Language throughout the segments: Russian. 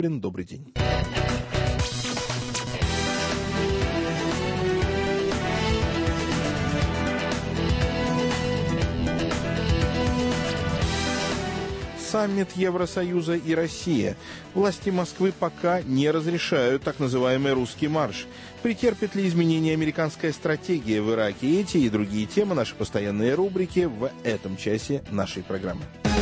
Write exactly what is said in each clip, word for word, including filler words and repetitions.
Куплин. Добрый день. Саммит Евросоюза и Россия. Власти Москвы пока не разрешают так называемый «русский марш». Претерпит ли изменения американская стратегия в Ираке? Эти и другие темы, наши постоянные рубрики в этом часе нашей программы.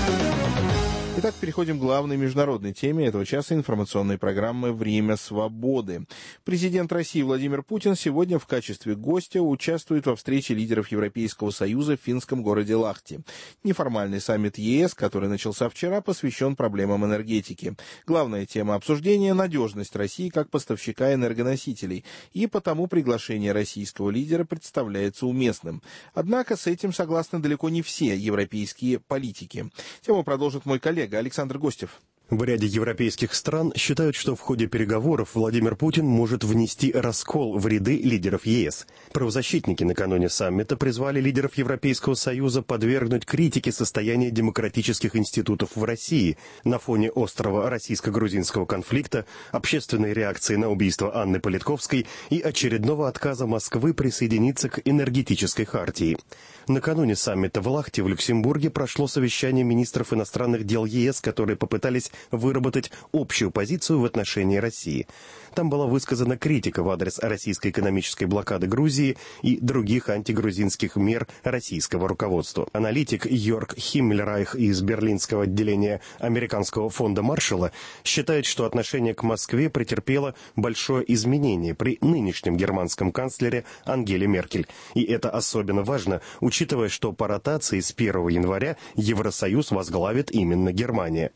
Итак, переходим к главной международной теме этого часа информационной программы «Время свободы». Президент России Владимир Путин сегодня в качестве гостя участвует во встрече лидеров Европейского Союза в финском городе Лахти. Неформальный саммит ЕС, который начался вчера, посвящен проблемам энергетики. Главная тема обсуждения – надежность России как поставщика энергоносителей, и потому приглашение российского лидера представляется уместным. Однако с этим согласны далеко не все европейские политики. Тему продолжит мой коллега Александр Гостев. В ряде европейских стран считают, что в ходе переговоров Владимир Путин может внести раскол в ряды лидеров ЕС. Правозащитники накануне саммита призвали лидеров Европейского Союза подвергнуть критике состояние демократических институтов в России на фоне острого российско-грузинского конфликта, общественной реакции на убийство Анны Политковской и очередного отказа Москвы присоединиться к энергетической хартии. Накануне саммита в Лахте в Люксембурге прошло совещание министров иностранных дел ЕС, которые попытались выработать общую позицию в отношении России. Там была высказана критика в адрес российской экономической блокады Грузии и других антигрузинских мер российского руководства. Аналитик Йорк Химмельрайх из берлинского отделения Американского фонда Маршалла считает, что отношение к Москве претерпело большое изменение при нынешнем германском канцлере Ангеле Меркель. И это особенно важно, учитывая, что по ротации с первого января Евросоюз возглавит именно Германия.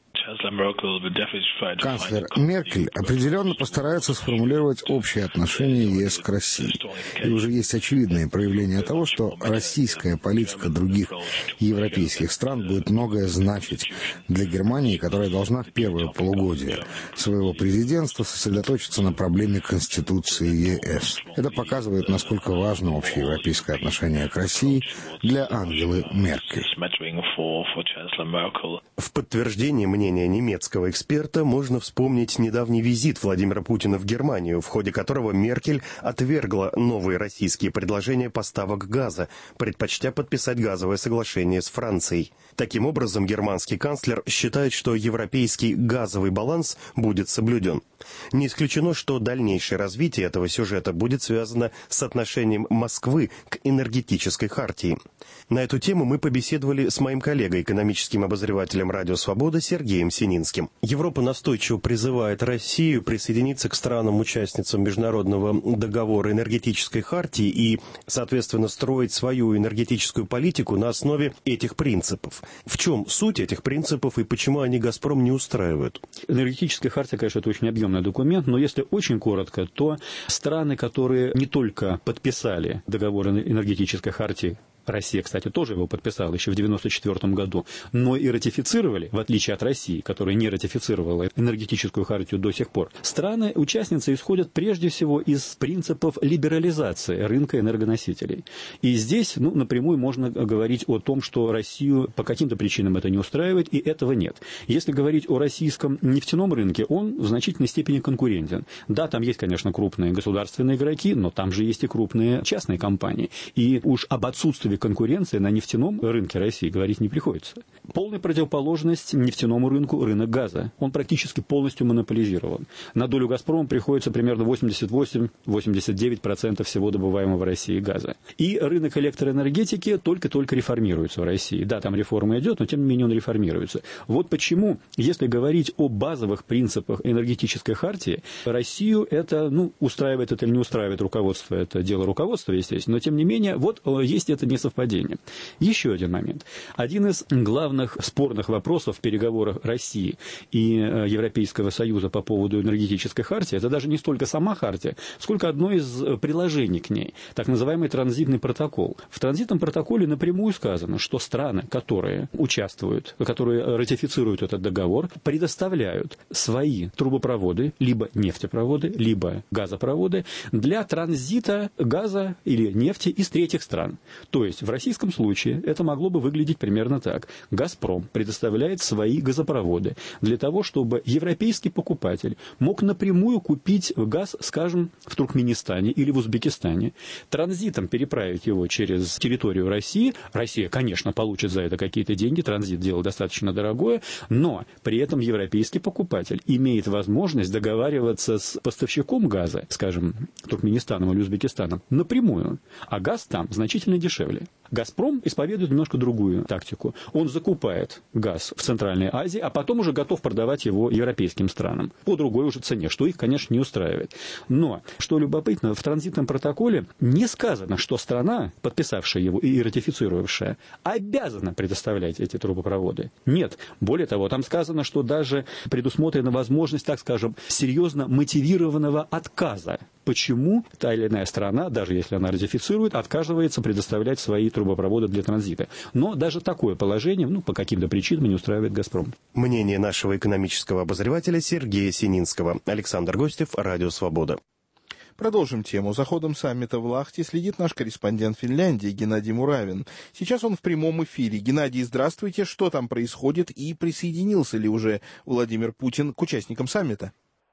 Канцлер Меркель определенно постарается сформулировать общее отношение ЕС к России. И уже есть очевидные проявления того, что российская политика других европейских стран будет многое значить для Германии, которая должна в первое полугодие своего президентства сосредоточиться на проблеме Конституции ЕС. Это показывает, насколько важно общеевропейское отношение к России для Ангелы Меркель. В подтверждение мнения немецкого эксперта можно вспомнить недавний визит Владимира Путина в Германию, в ходе которого Меркель отвергла новые российские предложения поставок газа, предпочтя подписать газовое соглашение с Францией. Таким образом, германский канцлер считает, что европейский газовый баланс будет соблюден. Не исключено, что дальнейшее развитие этого сюжета будет связано с отношением Москвы к энергетической хартии. На эту тему мы побеседовали с моим коллегой, экономическим обозревателем «Радио Свобода» Сергеем Сининским. Европа настойчиво призывает Россию присоединиться к странам-участницам Международного договора энергетической хартии и, соответственно, строить свою энергетическую политику на основе этих принципов. В чем суть этих принципов и почему они «Газпром» не устраивают? Энергетическая хартия, конечно, это очень объемный документ, но если очень коротко, то страны, которые не только подписали договор энергетической хартии, Россия, кстати, тоже его подписала еще в девяносто четвёртом году, но и ратифицировали, в отличие от России, которая не ратифицировала энергетическую хартию до сих пор. Страны-участницы исходят прежде всего из принципов либерализации рынка энергоносителей. И здесь ну, напрямую можно говорить о том, что Россию по каким-то причинам это не устраивает, и этого нет. Если говорить о российском нефтяном рынке, он в значительной степени конкурентен. Да, там есть, конечно, крупные государственные игроки, но там же есть и крупные частные компании. И уж об отсутствии конкуренции на нефтяном рынке России говорить не приходится. Полная противоположность нефтяному рынку – рынок газа. Он практически полностью монополизирован. На долю «Газпрома» приходится примерно восемьдесят восемь - восемьдесят девять процентов всего добываемого в России газа. И рынок электроэнергетики только-только реформируется в России. Да, там реформа идет, но тем не менее он реформируется. Вот почему, если говорить о базовых принципах энергетической хартии, Россию это, ну, устраивает это или не устраивает руководство, это дело руководства, естественно, но тем не менее, вот есть это несоответствие. Совпадение. Еще один момент. Один из главных спорных вопросов в переговорах России и Европейского Союза по поводу энергетической хартии, это даже не столько сама хартия, сколько одно из приложений к ней, так называемый транзитный протокол. В транзитном протоколе напрямую сказано, что страны, которые участвуют, которые ратифицируют этот договор, предоставляют свои трубопроводы, либо нефтепроводы, либо газопроводы для транзита газа или нефти из третьих стран. То есть есть в российском случае это могло бы выглядеть примерно так. «Газпром» предоставляет свои газопроводы для того, чтобы европейский покупатель мог напрямую купить газ, скажем, в Туркменистане или в Узбекистане, транзитом переправить его через территорию России. Россия, конечно, получит за это какие-то деньги, транзит дело достаточно дорогое, но при этом европейский покупатель имеет возможность договариваться с поставщиком газа, скажем, Туркменистаном или Узбекистаном, напрямую, а газ там значительно дешевле. «Газпром» исповедует немножко другую тактику. Он закупает газ в Центральной Азии, а потом уже готов продавать его европейским странам по другой уже цене, что их, конечно, не устраивает. Но, что любопытно, в транзитном протоколе не сказано, что страна, подписавшая его и ратифицировавшая, обязана предоставлять эти трубопроводы. Нет. Более того, там сказано, что даже предусмотрена возможность, так скажем, серьезно мотивированного отказа. Почему та или иная страна, даже если она ратифицирует, отказывается предоставлять свои трубопроводы для транзита. Но даже такое положение, ну, по каким-то причинам не устраивает «Газпром». Мнение нашего экономического обозревателя Сергея Сининского. Александр Гостев, Радио Свобода. Продолжим тему. За ходом саммита в Лахте следит наш корреспондент Финляндии Геннадий Муравин. Сейчас он в прямом эфире. Геннадий, здравствуйте. Что там происходит и присоединился ли уже Владимир Путин к участникам саммита?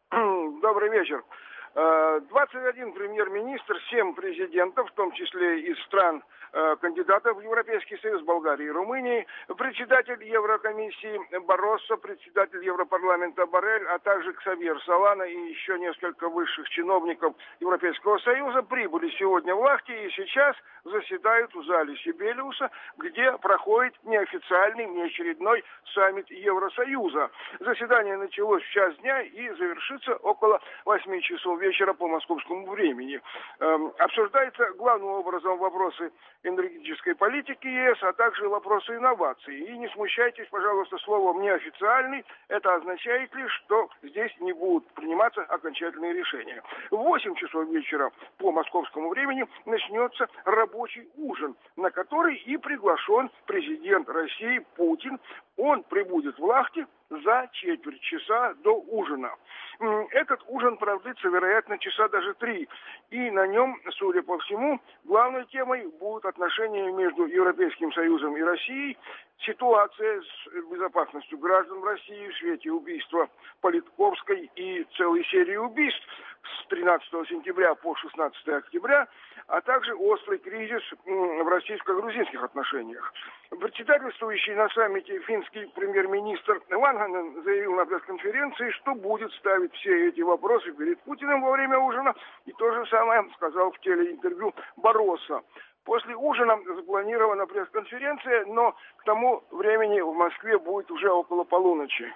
Добрый вечер. двадцать один премьер-министр, семь президентов, в том числе из стран кандидатов в Европейский Союз, Болгарии и Румынии, председатель Еврокомиссии Барроссо, председатель Европарламента Боррель, а также Ксавьер Солана и еще несколько высших чиновников Европейского Союза прибыли сегодня в Лахте и сейчас заседают в зале Сибелиуса, где проходит неофициальный, неочередной саммит Евросоюза. Заседание началось в час дня и завершится около восьми часов вечера по московскому времени. Эм, обсуждаются главным образом вопросы энергетической политики ЕС, а также вопросы инноваций. И не смущайтесь, пожалуйста, словом «неофициальный». Это означает лишь, что здесь не будут приниматься окончательные решения. В восемь часов вечера по московскому времени начнется рабочий ужин, на который и приглашен президент России Путин. Он прибудет в Лахте за четверть часа до ужина. Этот ужин продлится, вероятно, часа даже три. И на нем, судя по всему, главной темой будут отношения между Европейским Союзом и Россией, ситуация с безопасностью граждан в России в свете убийства Политковской и целой серии убийств с тринадцатого сентября по шестнадцатое октября, а также острый кризис в российско-грузинских отношениях. Председательствующий на саммите финский премьер-министр Ванганен заявил на пресс-конференции, что будет ставить все эти вопросы перед Путиным во время ужина, и то же самое сказал в телеинтервью Барроссо. После ужина запланирована пресс-конференция, но к тому времени в Москве будет уже около полуночи.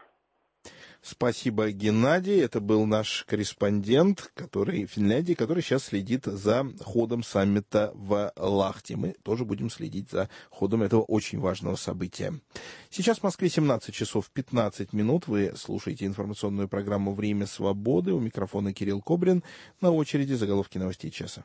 Спасибо, Геннадий. Это был наш корреспондент, который в Финляндии, который сейчас следит за ходом саммита в Лахте. Мы тоже будем следить за ходом этого очень важного события. Сейчас в Москве семнадцать часов пятнадцать минут. Вы слушаете информационную программу «Время свободы». У микрофона Кирилл Кобрин. На очереди заголовки новостей часа.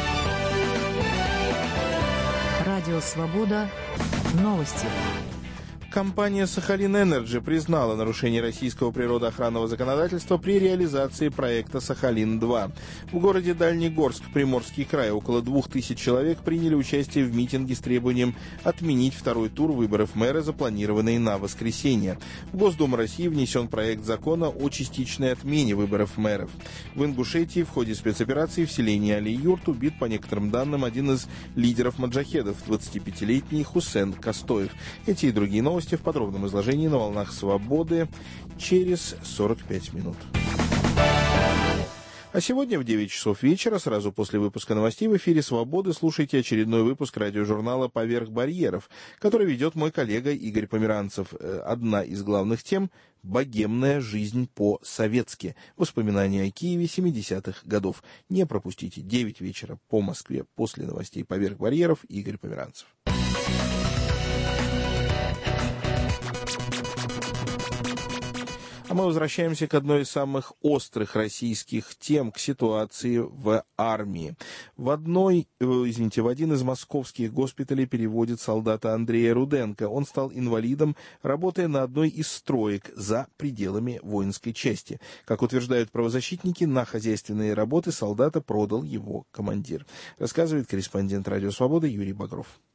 Радио «Свобода». Новости. Компания «Сахалин Энерджи» признала нарушение российского природоохранного законодательства при реализации проекта «Сахалин-два». В городе Дальнегорск, Приморский край, около двух тысяч человек приняли участие в митинге с требованием отменить второй тур выборов мэра, запланированный на воскресенье. В Госдуму России внесен проект закона о частичной отмене выборов мэров. В Ингушетии в ходе спецоперации в селении Али-Юрт убит, по некоторым данным, один из лидеров маджахедов, двадцатипятилетний Хусен Костоев. Эти и другие новости в подробном изложении на волнах «Свободы» через сорок пять минут. А сегодня в девять часов вечера, сразу после выпуска новостей, в эфире «Свободы» слушайте очередной выпуск радиожурнала «Поверх барьеров», который ведет мой коллега Игорь Померанцев. Одна из главных тем – богемная жизнь по-советски. Воспоминания о Киеве семидесятых годов. Не пропустите, девять вечера по Москве после новостей «Поверх барьеров». Игорь Померанцев. А мы возвращаемся к одной из самых острых российских тем, к ситуации в армии. В одной, извините, в один из московских госпиталей переводит солдата Андрея Руденко. Он стал инвалидом, работая на одной из строек за пределами воинской части. Как утверждают правозащитники, на хозяйственные работы солдата продал его командир. Рассказывает корреспондент «Радио Свобода» Юрий Багров.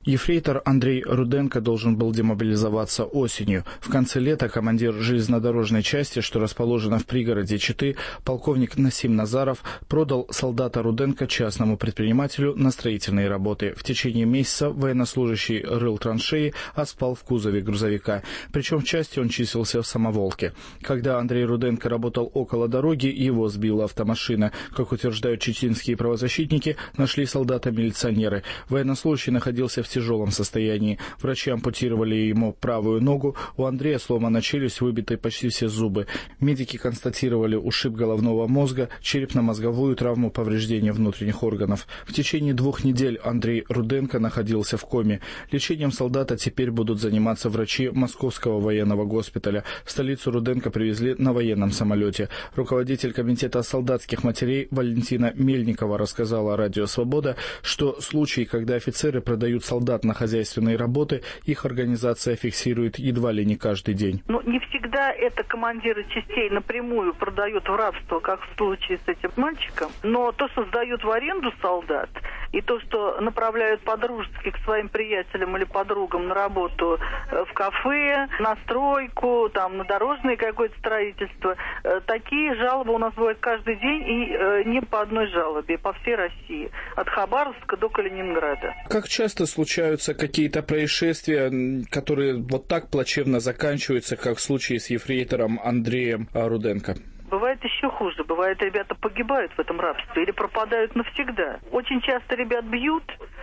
Ефрейтор Андрей Руденко должен был демобилизоваться осенью. В конце лета командир железнодорожной части, что расположена в пригороде Читы, полковник Насим Назаров, продал солдата Руденко частному предпринимателю на строительные работы. В течение месяца военнослужащий рыл траншеи, а спал в кузове грузовика. Причем в части он числился в Самоволке. Когда Андрей Руденко работал около дороги, его сбила автомашина. Как утверждают читинские правозащитники, нашли солдата-милиционеры. Военнослужащий находился в тяжелом состоянии. Врачи ампутировали ему правую ногу. У Андрея сломана челюсть, выбиты почти все зубы. Медики констатировали ушиб головного мозга, черепно-мозговую травму, повреждения внутренних органов. В течение двух недель Андрей Руденко находился в коме. Лечением солдата теперь будут заниматься врачи Московского военного госпиталя. В столицу Руденко привезли на военном самолете. Руководитель комитета солдатских матерей Валентина Мельникова рассказала радио «Свобода», что случаи, когда офицеры продают солдат на хозяйственные работы, их организация фиксирует едва ли не каждый день. Ну, не всегда это командиры частей напрямую продают в рабство, как в случае с этим мальчиком, но то, что сдают в аренду солдат, и то, что направляют по-дружески к своим приятелям или подругам на работу в кафе, на стройку, там, на дорожное какое-то строительство, такие жалобы у нас бывают каждый день, и не по одной жалобе, по всей России, от Хабаровска до Калининграда. Как часто случаются какие-то происшествия, которые вот так плачевно заканчиваются, как в случае с ефрейтором Андреем Руденко? Бывает еще хуже. Бывает, ребята погибают в этом рабстве или пропадают навсегда. Очень часто ребят бьют,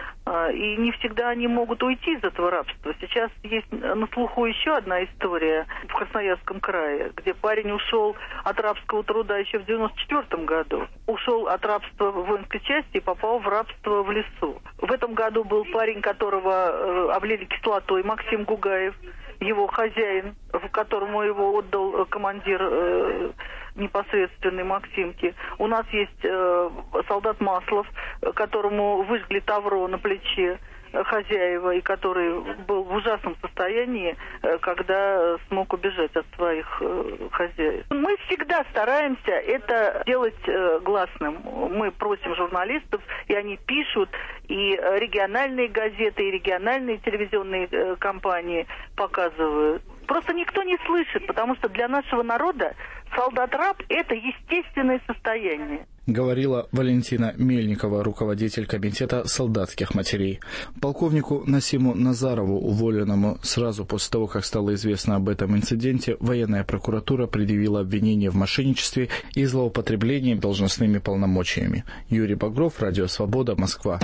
и не всегда они могут уйти из этого рабства. Сейчас есть на слуху еще одна история в Красноярском крае, где парень ушел от рабского труда еще в девяносто четвёртом году. Ушел от рабства в воинской части и попал в рабство в лесу. В этом году был парень, которого облили кислотой, Максим Гугаев, его хозяин, которому его отдал командир э, непосредственный Максимки. У нас есть э, солдат Маслов, которому выжгли тавро на плече хозяева, и который был в ужасном состоянии, когда смог убежать от своих хозяев. Мы всегда стараемся это делать гласным. Мы просим журналистов, и они пишут, и региональные газеты, и региональные телевизионные компании показывают. Просто никто не слышит, потому что для нашего народа солдат-раб – это естественное состояние. Говорила Валентина Мельникова, руководитель комитета солдатских матерей. Полковнику Насиму Назарову, уволенному сразу после того, как стало известно об этом инциденте, военная прокуратура предъявила обвинение в мошенничестве и злоупотреблении должностными полномочиями. Юрий Багров, Радио Свобода, Москва.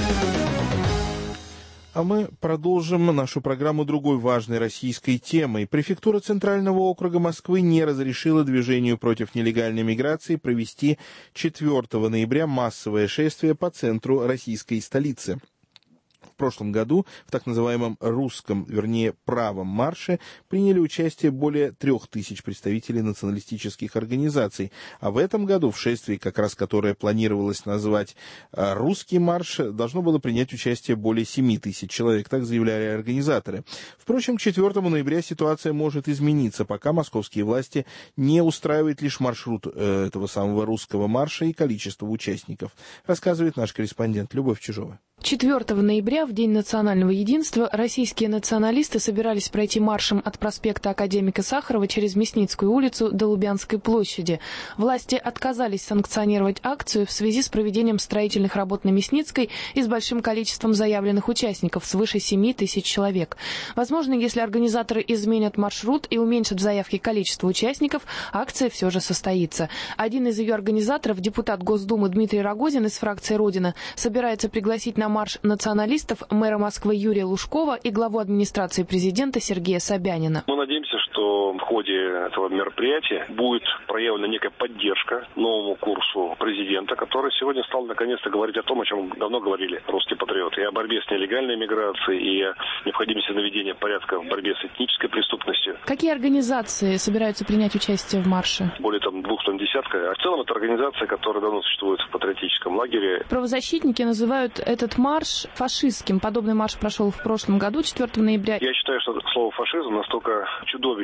А мы продолжим нашу программу другой важной российской темой. Префектура Центрального округа Москвы не разрешила движению против нелегальной миграции провести четвёртого ноября массовое шествие по центру российской столицы. В прошлом году в так называемом русском, вернее, правом марше приняли участие более трех тысяч представителей националистических организаций. А в этом году в шествии, как раз которое планировалось назвать «Русский марш», должно было принять участие более семи тысяч человек, так заявляли организаторы. Впрочем, к четвёртому ноября ситуация может измениться, пока московские власти не устраивают лишь маршрут этого самого русского марша и количество участников, рассказывает наш корреспондент Любовь Чижова. четвёртого ноября, в День национального единства, российские националисты собирались пройти маршем от проспекта Академика Сахарова через Мясницкую улицу до Лубянской площади. Власти отказались санкционировать акцию в связи с проведением строительных работ на Мясницкой и с большим количеством заявленных участников, свыше семи тысяч человек. Возможно, если организаторы изменят маршрут и уменьшат в заявке количество участников, акция все же состоится. Один из ее организаторов, депутат Госдумы Дмитрий Рогозин из фракции «Родина», собирается пригласить на марш националистов мэра Москвы Юрия Лужкова и главу администрации президента Сергея Собянина. Мы надеемся, что в ходе этого мероприятия будет проявлена некая поддержка новому курсу президента, который сегодня стал наконец-то говорить о том, о чем давно говорили русские патриоты, и о борьбе с нелегальной миграцией, и о необходимости наведения порядка в борьбе с этнической преступностью. Какие организации собираются принять участие в марше? Более там двух тонн десятка. А в целом это организация, которая давно существует в патриотическом лагере. Правозащитники называют этот марш фашистским. Подобный марш прошел в прошлом году, четвёртого ноября. Я считаю, что слово «фашизм» настолько чудовищно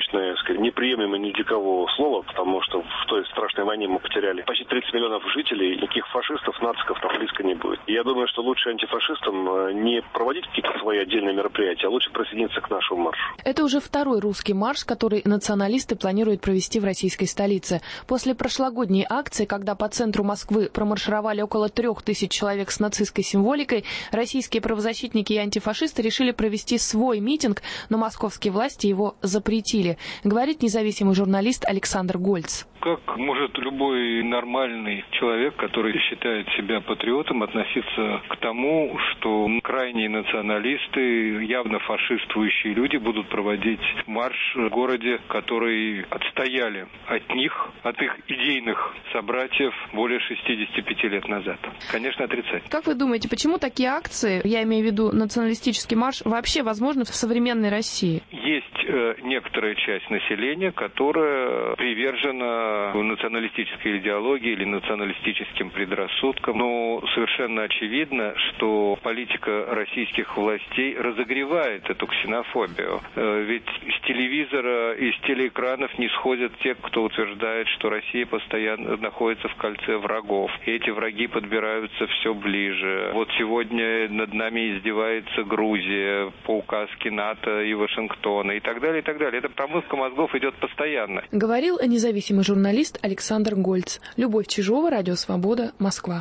чудовищное, сказать, неприемлемое ни для кого слово, потому что в той страшной войне мы потеряли почти тридцать миллионов жителей, никаких фашистов, нациков там близко не будет. И я думаю, что лучше антифашистам не проводить какие-то свои отдельные мероприятия, а лучше присоединиться к нашему маршу. Это уже второй русский марш, который националисты планируют провести в российской столице. После прошлогодней акции, когда по центру Москвы промаршировали около трех тысяч человек с нацистской символикой, российские правозащитники и антифашисты решили провести свой митинг, но московские власти его запретили, говорит независимый журналист Александр Гольц. Как может любой нормальный человек, который считает себя патриотом, относиться к тому, что крайние националисты, явно фашистующие люди будут проводить марш в городе, который отстояли от них, от их идейных собратьев более шестидесяти пяти лет назад? Конечно, отрицать. Как вы думаете, почему такие акции, я имею в виду националистический марш, вообще возможны в современной России? Есть э, некоторая часть населения, которая привержена националистической идеологии или националистическим предрассудкам. Но совершенно очевидно, что политика российских властей разогревает эту ксенофобию. Ведь с телевизора и с телеэкранов не сходят те, кто утверждает, что Россия постоянно находится в кольце врагов. И эти враги подбираются все ближе. Вот сегодня над нами издевается Грузия по указке НАТО и Вашингтона и так далее, и так далее. Эта промывка мозгов идет постоянно. Говорил независимый журналист Александр Гольц. Любовь Чижова, Радио Свобода, Москва.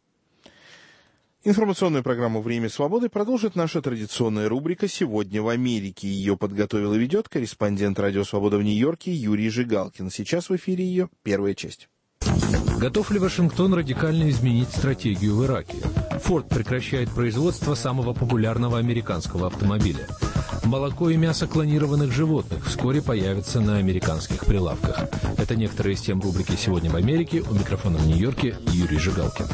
Информационную программу «Время свободы» продолжит наша традиционная рубрика «Сегодня в Америке». Ее подготовил и ведет корреспондент «Радио Свобода» в Нью-Йорке Юрий Жигалкин. Сейчас в эфире ее первая часть. Готов ли Вашингтон радикально изменить стратегию в Ираке? Форд прекращает производство самого популярного американского автомобиля. Молоко и мясо клонированных животных вскоре появятся на американских прилавках. Это некоторые из тем рубрики «Сегодня в Америке». У микрофона в Нью-Йорке Юрий Жигалкин.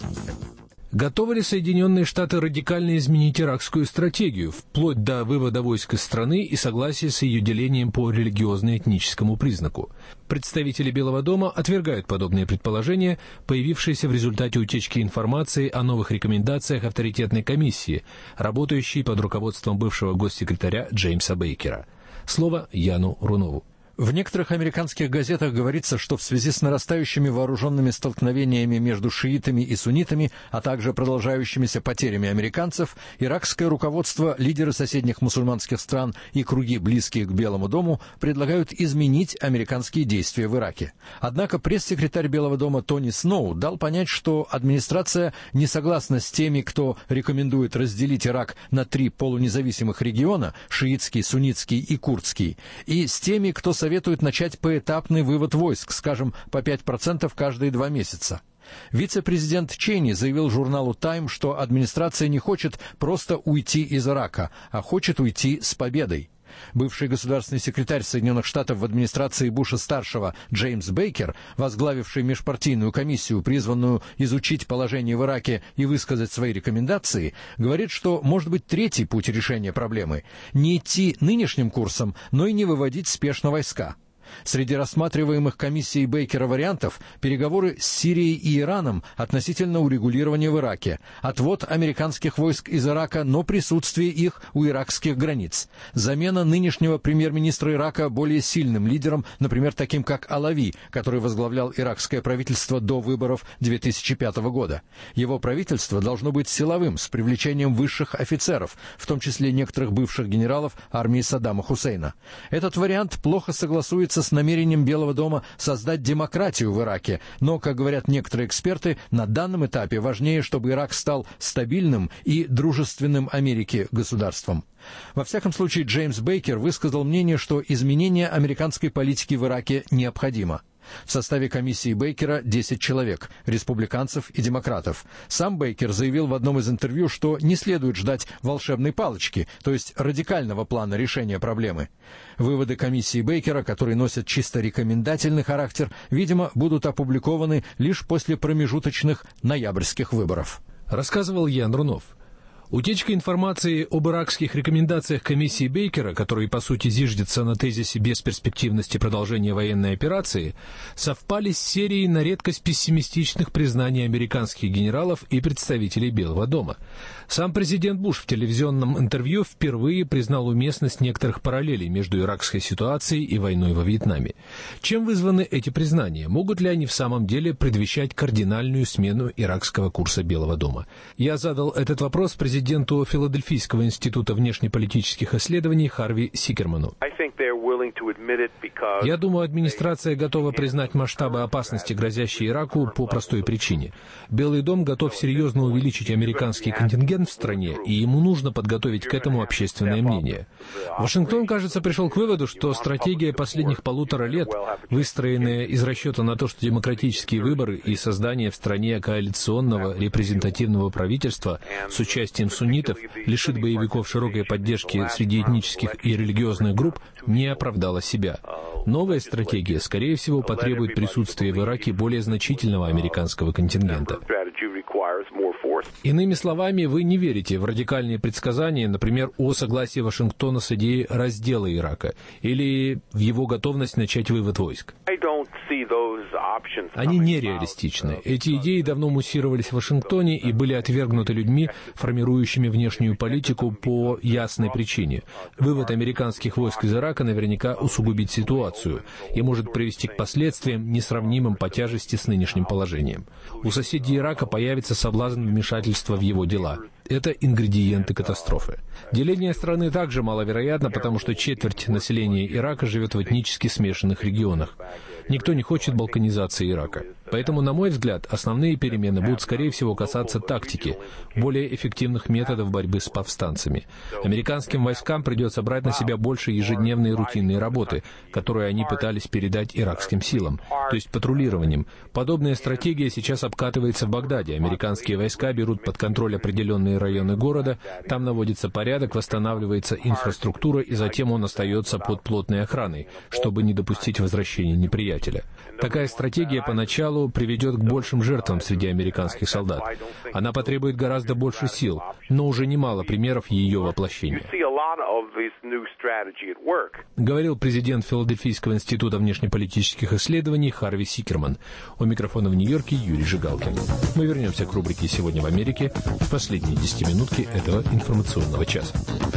Готовы ли Соединенные Штаты радикально изменить иракскую стратегию, вплоть до вывода войск из страны и согласия с ее делением по религиозно-этническому признаку? Представители Белого дома отвергают подобные предположения, появившиеся в результате утечки информации о новых рекомендациях авторитетной комиссии, работающей под руководством бывшего госсекретаря Джеймса Бейкера. Слово Яну Рунову. В некоторых американских газетах говорится, что в связи с нарастающими вооруженными столкновениями между шиитами и суннитами, а также продолжающимися потерями американцев, иракское руководство, лидеры соседних мусульманских стран и круги, близкие к Белому дому, предлагают изменить американские действия в Ираке. Однако пресс-секретарь Белого дома Тони Сноу дал понять, что администрация не согласна с теми, кто рекомендует разделить Ирак на три полунезависимых региона – шиитский, суннитский и курдский, и с теми, кто советует советует начать поэтапный вывод войск, скажем, по пять процентов каждые два месяца. Вице-президент Чейни заявил журналу «Тайм», что администрация не хочет просто уйти из Ирака, а хочет уйти с победой. Бывший государственный секретарь Соединенных Штатов в администрации Буша-старшего Джеймс Бейкер, возглавивший межпартийную комиссию, призванную изучить положение в Ираке и высказать свои рекомендации, говорит, что может быть третий путь решения проблемы – не идти нынешним курсом, но и не выводить спешно войска. Среди рассматриваемых комиссией Бейкера вариантов переговоры с Сирией и Ираном относительно урегулирования в Ираке, отвод американских войск из Ирака, но присутствие их у иракских границ, замена нынешнего премьер-министра Ирака более сильным лидером, например, таким как Алави, который возглавлял иракское правительство до выборов две тысячи пятого года. Его правительство должно быть силовым, с привлечением высших офицеров, в том числе некоторых бывших генералов армии Саддама Хусейна. Этот вариант плохо согласуется с намерением Белого дома создать демократию в Ираке, но, как говорят некоторые эксперты, на данном этапе важнее, чтобы Ирак стал стабильным и дружественным Америке государством. Во всяком случае, Джеймс Бейкер высказал мнение, что изменение американской политики в Ираке необходимо. В составе комиссии Бейкера десять человек, республиканцев и демократов. Сам Бейкер заявил в одном из интервью, что не следует ждать волшебной палочки, то есть радикального плана решения проблемы. Выводы комиссии Бейкера, которые носят чисто рекомендательный характер, видимо, будут опубликованы лишь после промежуточных ноябрьских выборов. Рассказывал Ян Рунов. Утечка информации об иракских рекомендациях комиссии Бейкера, которые, по сути, зиждятся на тезисе бесперспективности продолжения военной операции, совпали с серией на редкость пессимистичных признаний американских генералов и представителей Белого дома. Сам президент Буш в телевизионном интервью впервые признал уместность некоторых параллелей между иракской ситуацией и войной во Вьетнаме. Чем вызваны эти признания? Могут ли они в самом деле предвещать кардинальную смену иракского курса Белого дома? Я задал этот вопрос президенту президенту Филадельфийского института внешнеполитических исследований Харви Сикерману. Я думаю, администрация готова признать масштабы опасности, грозящей Ираку, по простой причине. Белый дом готов серьезно увеличить американский контингент в стране, и ему нужно подготовить к этому общественное мнение. Вашингтон, кажется, пришел к выводу, что стратегия последних полутора лет, выстроенная из расчета на то, что демократические выборы и создание в стране коалиционного репрезентативного правительства с участием суннитов лишит боевиков широкой поддержки среди этнических и религиозных групп, не оправдала себя. Новая стратегия, скорее всего, потребует присутствия в Ираке более значительного американского контингента. Иными словами, вы не верите в радикальные предсказания, например, о согласии Вашингтона с идеей раздела Ирака или в его готовность начать вывод войск. Они нереалистичны. Эти идеи давно муссировались в Вашингтоне и были отвергнуты людьми, формирующими внешнюю политику по ясной причине. Вывод американских войск из Ирака наверняка усугубит ситуацию и может привести к последствиям, несравнимым по тяжести с нынешним положением. У соседей Ирака появится соблазн вмешательства в его дела. Это ингредиенты катастрофы. Деление страны также маловероятно, потому что четверть населения Ирака живет в этнически смешанных регионах. Никто не хочет балканизации Ирака. Поэтому, на мой взгляд, основные перемены будут, скорее всего, касаться тактики, более эффективных методов борьбы с повстанцами. Американским войскам придется брать на себя больше ежедневной рутинной работы, которую они пытались передать иракским силам, то есть патрулированием. Подобная стратегия сейчас обкатывается в Багдаде. Американские войска берут под контроль определенные районы города, там наводится порядок, восстанавливается инфраструктура, и затем он остается под плотной охраной, чтобы не допустить возвращения неприятеля. Такая стратегия поначалу приведет к большим жертвам среди американских солдат. Она потребует гораздо больше сил, но уже немало примеров ее воплощения. Говорил президент Филадельфийского института внешнеполитических исследований Харви Сикерман. У микрофона в Нью-Йорке Юрий Жигалкин. Мы вернемся к рубрике «Сегодня в Америке» в последние десятиминутки этого информационного часа.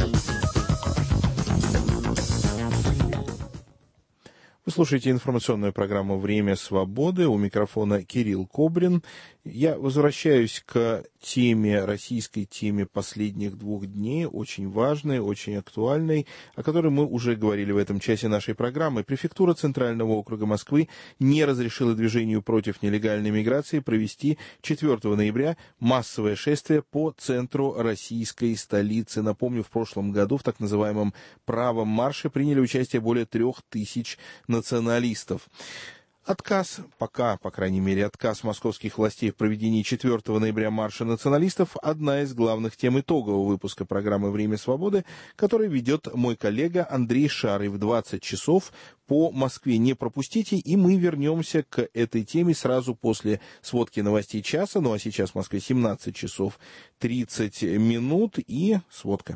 Вы слушаете информационную программу «Время свободы». У микрофона Кирилл Кобрин. Я возвращаюсь к теме, российской теме последних двух дней, очень важной, очень актуальной, о которой мы уже говорили в этом часе нашей программы. Префектура Центрального округа Москвы не разрешила движению против нелегальной миграции провести четвёртого ноября массовое шествие по центру российской столицы. Напомню, в прошлом году в так называемом правом марше приняли участие более трех тысяч националистов. Отказ, пока, по крайней мере, отказ московских властей в проведении четвёртого ноября марша националистов – одна из главных тем итогового выпуска программы «Время свободы», который ведет мой коллега Андрей Шарый в двадцать часов по Москве. Не пропустите, и мы вернемся к этой теме сразу после сводки новостей часа. Ну а сейчас в Москве семнадцать часов тридцать минут и сводка.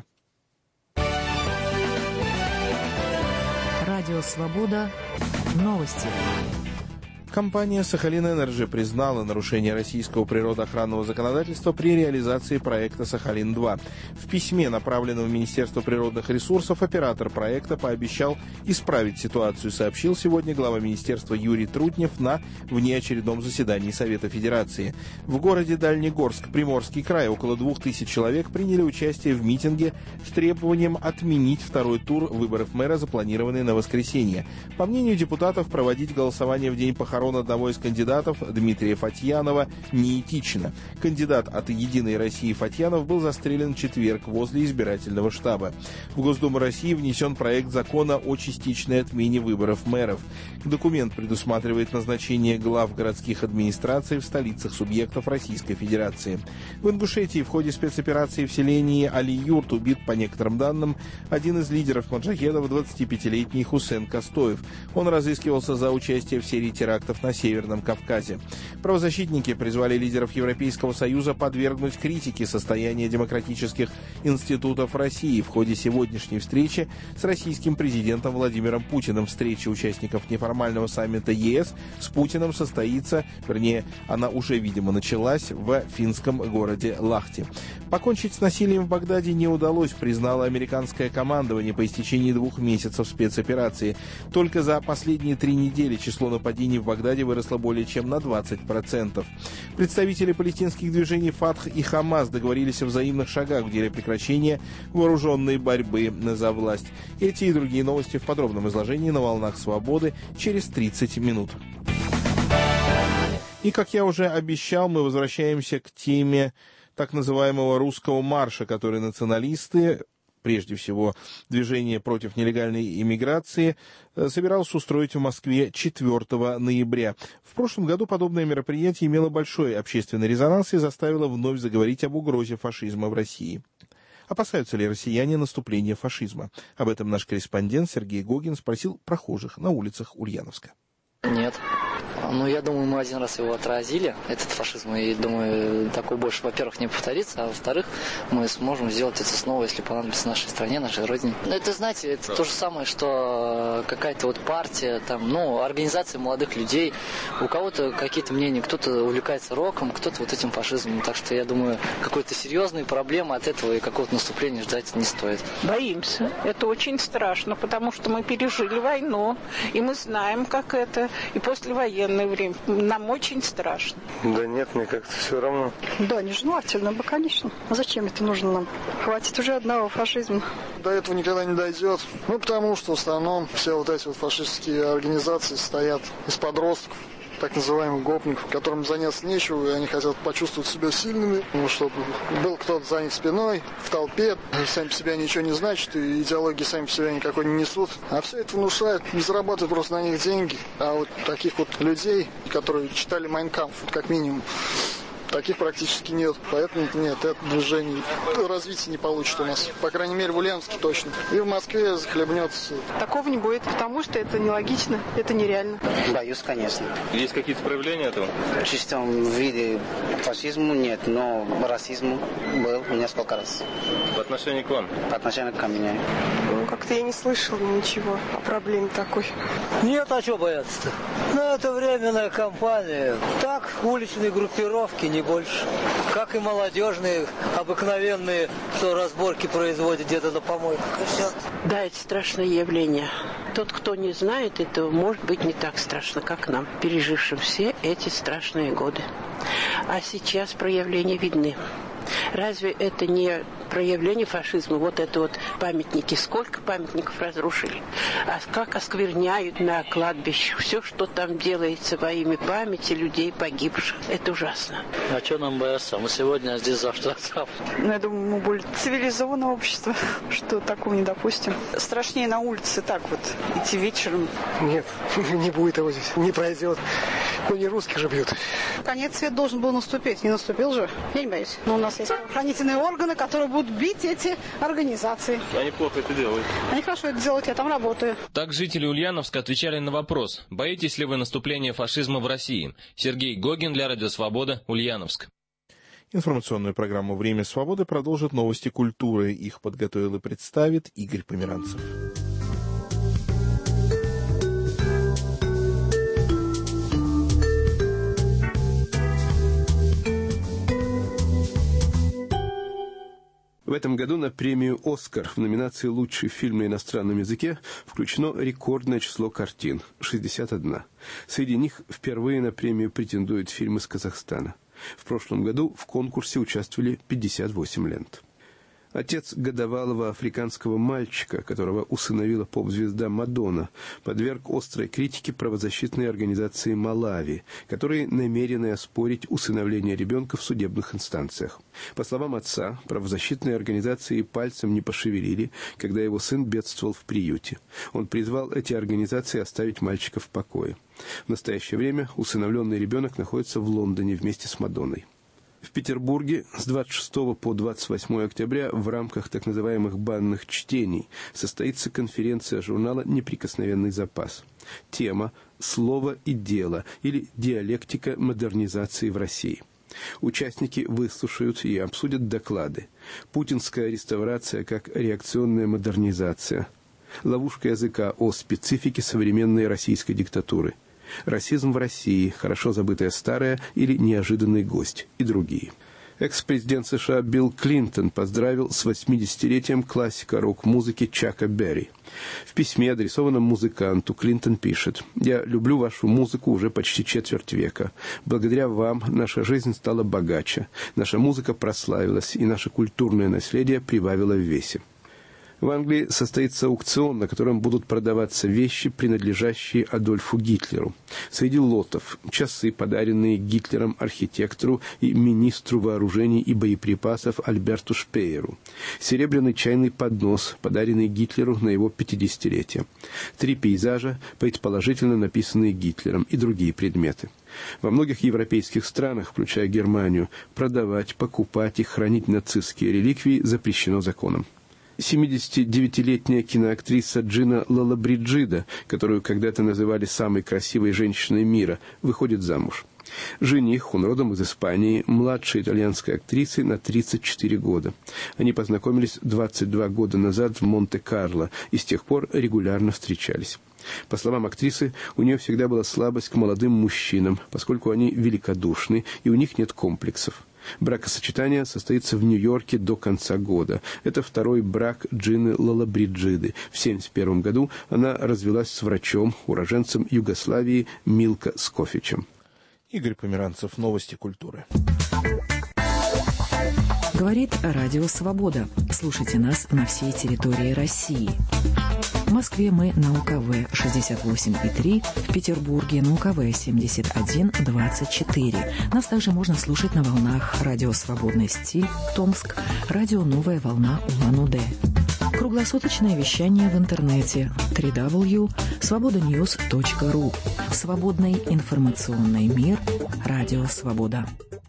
Радио «Свобода». Новости. Компания «Сахалин-Энерджи» признала нарушение российского природоохранного законодательства при реализации проекта «Сахалин-два». В письме, направленном в Министерство природных ресурсов, оператор проекта пообещал исправить ситуацию, сообщил сегодня глава министерства Юрий Трутнев на внеочередном заседании Совета Федерации. В городе Дальнегорск, Приморский край, около двух тысяч человек приняли участие в митинге с требованием отменить второй тур выборов мэра, запланированный на воскресенье. По мнению депутатов, проводить голосование в день похорон одного из кандидатов, Дмитрия Фатьянова, неэтично. Кандидат от «Единой России» Фатьянов был застрелен в четверг возле избирательного штаба. В Госдуму России внесен проект закона о частичной отмене выборов мэров. Документ предусматривает назначение глав городских администраций в столицах субъектов Российской Федерации. В Ингушетии в ходе спецоперации в селении Али-Юрт убит, по некоторым данным, один из лидеров маджахедов, двадцатипятилетний Хусен Костоев. Он разыскивался за участие в серии терактов терактов на Северном Кавказе. Правозащитники призвали лидеров Европейского Союза подвергнуть критике состояние демократических институтов России в ходе сегодняшней встречи с российским президентом Владимиром Путиным. Встреча участников неформального саммита ЕС с Путиным состоится, вернее, она уже, видимо, началась в финском городе Лахти. Покончить с насилием в Багдаде не удалось, признало американское командование по истечении двух месяцев спецоперации. Только за последние три недели число нападений в Багдаде выросло более чем на двадцать процентов. Представители палестинских движений «Фатх» и «Хамас» договорились о взаимных шагах в деле прекращения вооруженной борьбы за власть. Эти и другие новости в подробном изложении на «Волнах Свободы» через тридцать минут. И, как я уже обещал, мы возвращаемся к теме так называемого русского марша, который националисты, прежде всего движение против нелегальной иммиграции, собирался устроить в Москве четвёртого ноября. В прошлом году подобное мероприятие имело большой общественный резонанс и заставило вновь заговорить об угрозе фашизма в России. Опасаются ли россияне наступления фашизма? Об этом наш корреспондент Сергей Гогин спросил прохожих на улицах Ульяновска. Нет. Ну, я думаю, мы один раз его отразили, этот фашизм, и думаю, такой больше, во-первых, не повторится, а во-вторых, мы сможем сделать это снова, если понадобится нашей стране, нашей родине. Но это, знаете, это то же самое, что какая-то вот партия, там, ну, организация молодых людей, у кого-то какие-то мнения, кто-то увлекается роком, кто-то вот этим фашизмом, так что я думаю, какой-то серьезной проблемы от этого и какого-то наступления ждать не стоит. Боимся. Это очень страшно, потому что мы пережили войну, и мы знаем, как это, и послевоенное время. Нам очень страшно. Да нет, мне как-то все равно. Да, нежелательно бы, конечно. А зачем это нужно нам? Хватит уже одного фашизма. До этого никогда не дойдет. Ну, потому что в основном все вот эти вот фашистские организации состоят из подростков, так называемых гопников, которым заняться нечего, и они хотят почувствовать себя сильными, ну, чтобы был кто-то за них спиной, в толпе, сами по себе ничего не значат, и идеологии сами по себе никакой не несут. А все это внушает, не зарабатывают просто на них деньги. А вот таких вот людей, которые читали «Майн кампф», как минимум, таких практически нет. Поэтому нет, это движение развития не получит у нас. По крайней мере, в Ульяновске точно. И в Москве захлебнется. Такого не будет, потому что это нелогично, это нереально. Боюсь, конечно. Есть какие-то проявления этого? В чистом виде фашизму нет, но расизму был несколько раз. По отношению к вам? По отношению ко мне. Ну, как-то я не слышала ничего о проблеме такой. Нет, а что бояться-то? Ну, это временная кампания. Так, уличные группировки, не больше. Как и молодежные, обыкновенные, что разборки производят где-то на помойках. Да, это страшное явление. Тот, кто не знает этого, может быть не так страшно, как нам, пережившим все эти страшные годы. А сейчас проявления видны. Разве это не проявление фашизма? Вот это вот памятники. Сколько памятников разрушили? А как оскверняют на кладбище. Все, что там делается во имя памяти людей погибших. Это ужасно. А что нам бояться? Мы сегодня здесь, завтра завтра. Ну, я думаю, мы более цивилизованное общество, что такого не допустим. Страшнее на улице так вот идти вечером. Нет, не будет его здесь, не пройдет. Ну, не русских же бьют. Конец свет должен был наступить. Не наступил же? Я не боюсь. Но у нас есть правоохранительные органы, которые будут бить эти организации. Они плохо это делают. Они хорошо это делают, я там работаю. Так жители Ульяновска отвечали на вопрос: боитесь ли вы наступления фашизма в России? Сергей Гогин для Радио Свобода, Ульяновск. Информационную программу «Время свободы» продолжит новости культуры. Их подготовил и представит Игорь Померанцев. В этом году на премию «Оскар» в номинации «Лучший фильм на иностранном языке» включено рекордное число картин – шестьдесят одна. Среди них впервые на премию претендуют фильмы из Казахстана. В прошлом году в конкурсе участвовали пятьдесят восемь лент. Отец годовалого африканского мальчика, которого усыновила поп-звезда Мадонна, подверг острой критике правозащитной организации Малави, которые намерены оспорить усыновление ребенка в судебных инстанциях. По словам отца, правозащитные организации пальцем не пошевелили, когда его сын бедствовал в приюте. Он призвал эти организации оставить мальчика в покое. В настоящее время усыновленный ребенок находится в Лондоне вместе с Мадонной. В Петербурге с двадцать шестого по двадцать восьмое октября в рамках так называемых банных чтений состоится конференция журнала «Неприкосновенный запас». Тема «Слово и дело» или «Диалектика модернизации в России». Участники выслушают и обсудят доклады. Путинская реставрация как реакционная модернизация. Ловушка языка о специфике современной российской диктатуры. Расизм в России, хорошо забытое старое или неожиданный гость и другие. Экс-президент США Билл Клинтон поздравил с восьмидесятилетием классика рок-музыки Чака Берри. В письме, адресованном музыканту, Клинтон пишет: «Я люблю вашу музыку уже почти четверть века. Благодаря вам наша жизнь стала богаче, наша музыка прославилась, и наше культурное наследие прибавило в весе». В Англии состоится аукцион, на котором будут продаваться вещи, принадлежащие Адольфу Гитлеру. Среди лотов часы, подаренные Гитлером архитектору и министру вооружений и боеприпасов Альберту Шпееру. Серебряный чайный поднос, подаренный Гитлеру на его пятидесятилетие. Три пейзажа, предположительно написанные Гитлером, и другие предметы. Во многих европейских странах, включая Германию, продавать, покупать и хранить нацистские реликвии запрещено законом. семидесятидевятилетняя киноактриса Джина Лоллобриджида, которую когда-то называли самой красивой женщиной мира, выходит замуж. Жених, он родом из Испании, младшей итальянской актрисы на тридцать четыре года. Они познакомились двадцать два года назад в Монте-Карло и с тех пор регулярно встречались. По словам актрисы, у нее всегда была слабость к молодым мужчинам, поскольку они великодушны и у них нет комплексов. Бракосочетание состоится в Нью-Йорке до конца года. Это второй брак Джины Лоллобриджиды. В семьдесят первом году она развелась с врачом, уроженцем Югославии Милко Скофичем. Игорь Померанцев, новости культуры. Говорит Радио Свобода. Слушайте нас на всей территории России. В Москве мы на У К В шестьдесят восемь и три, в Петербурге на У К В семьдесят один двадцать четыре. Нас также можно слушать на волнах Радио Свободный стиль, Томск, Радио Новая волна Улан-Удэ. Круглосуточное вещание в интернете дабл ю дабл ю дабл ю точка свобода ньюс точка ру. Свободный информационный мир. Радио Свобода.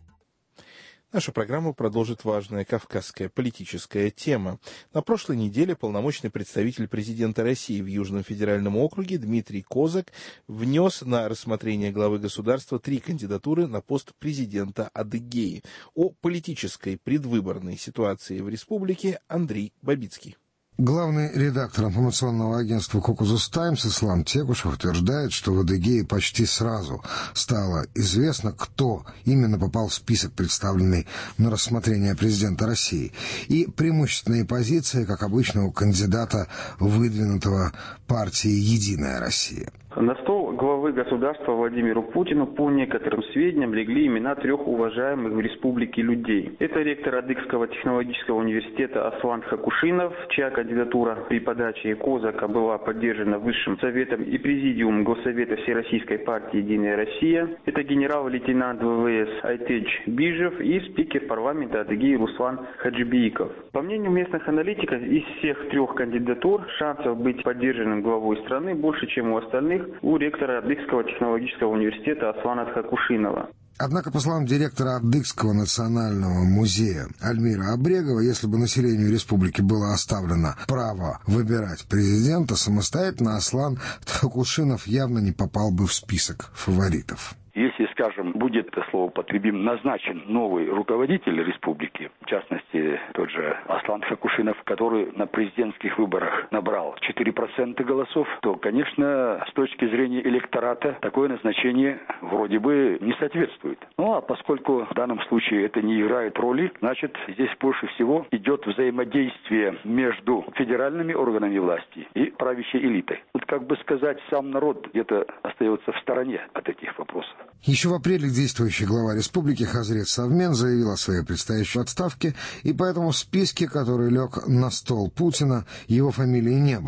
Нашу программу продолжит важная кавказская политическая тема. На прошлой неделе полномочный представитель президента России в Южном федеральном округе Дмитрий Козак внес на рассмотрение главы государства три кандидатуры на пост президента Адыгеи. О политической предвыборной ситуации в республике Андрей Бабицкий. Главный редактор информационного агентства «Кокузус Таймс» Ислам Текушев утверждает, что в Адыгее почти сразу стало известно, кто именно попал в список, представленный на рассмотрение президента России, и преимущественные позиции, как обычно, у кандидата, выдвинутого партией «Единая Россия». На стол главы государства Владимиру Путину, по некоторым сведениям, легли имена трех уважаемых в республике людей. Это ректор Адыгского технологического университета Аслан Хакушинов, чья кандидатура при подаче Козака была поддержана Высшим Советом и Президиумом Госсовета Всероссийской партии «Единая Россия». Это генерал-лейтенант вэ вэ эс Айтедж Бижев и спикер парламента Адыгеи Руслан Хаджибииков. По мнению местных аналитиков, из всех трех кандидатур шансов быть поддержанным главой страны больше, чем у остальных, у ректора Адыгского технологического университета Аслана Хакушинова. Однако, по словам директора Адыгского национального музея Альмира Абрегова, если бы населению республики было оставлено право выбирать президента самостоятельно, Аслан Хакушинов явно не попал бы в список фаворитов. Если, скажем, будет, это слово употребим, назначен новый руководитель республики, в частности, тот же Аслан Хакушинов, который на президентских выборах набрал четыре процента голосов, то, конечно, с точки зрения электората, такое назначение вроде бы не соответствует. Ну, а поскольку в данном случае это не играет роли, значит, здесь больше всего идет взаимодействие между федеральными органами власти и правящей элитой. Вот, как бы сказать, сам народ где-то остается в стороне от этих вопросов. Еще в апреле действующий глава республики Хазрет Савмен заявил о своей предстоящей отставке, и поэтому в списке, который лег на стол Путина, его фамилии не было.